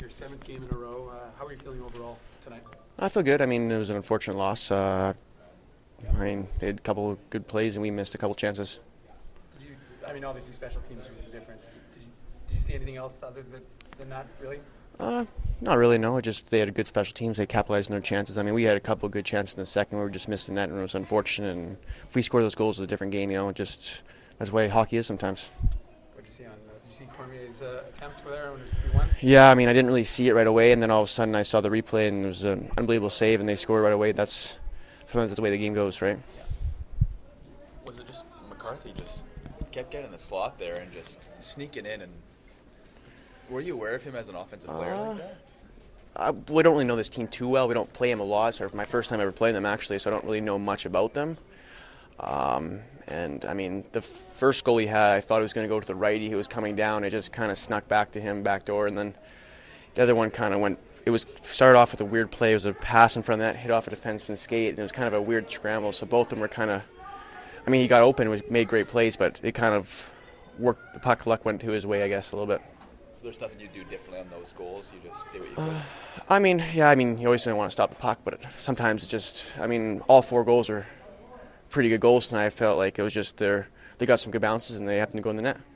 your seventh game in a row. How are you feeling overall tonight? I feel good. I mean, it was an unfortunate loss. They had a couple of good plays and we missed a couple chances. Obviously special teams was the difference. Did you see anything else other than that, really? Not really, no. Just they had a good special teams. They capitalized on their chances. I mean, we had a couple of good chances in the second. We were just missing that, and it was unfortunate. And if we score those goals, it's a different game. Just that's the way hockey is sometimes. What did you see did you see Cormier's attempt there when it was 3-1? Yeah, I mean, I didn't really see it right away, and then all of a sudden I saw the replay, and it was an unbelievable save, and they scored right away. Sometimes that's the way the game goes, right? Was it just McCarthy just kept getting the slot there and just sneaking in? And were you aware of him as an offensive player like that? We don't really know this team too well. We don't play them a lot. So it's my first time ever playing them, actually, so I don't really know much about them. And, I mean, the first goal he had, I thought he was going to go to the righty. He was coming down. It just kind of snuck back to him, backdoor. And then the other one kind of went – started off with a weird play. It was a pass in front of that, hit off a defenseman's skate, and it was kind of a weird scramble. So both of them were kind of – I mean, he got open, made great plays, but it kind of worked – the puck luck went to his way, I guess, a little bit. So there's nothing you do differently on those goals? You just did what you could? You always don't want to stop the puck, but sometimes it's just – all four goals are pretty good goals tonight. I felt like it was just they got some good bounces and they happened to go in the net.